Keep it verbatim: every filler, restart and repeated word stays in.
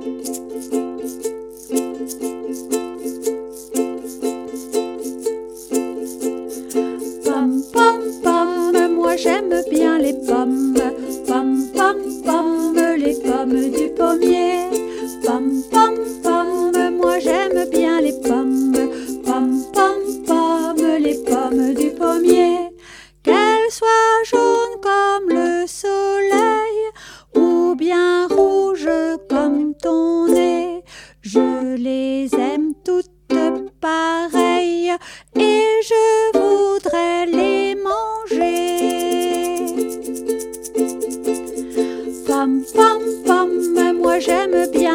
Pom, pom, pom, moi j'aime bien les pommes. Pom, pom, pom, les pommes du pommier. Pom, pom, pom, moi j'aime bien les pommes. Pom, pom, pom, les pommes du pommier. Qu'elles soient jaunes comme le soleil ou bien rouges comme ton nez, je les aime toutes pareilles et je voudrais les manger. Pom, pom, pom, moi j'aime bien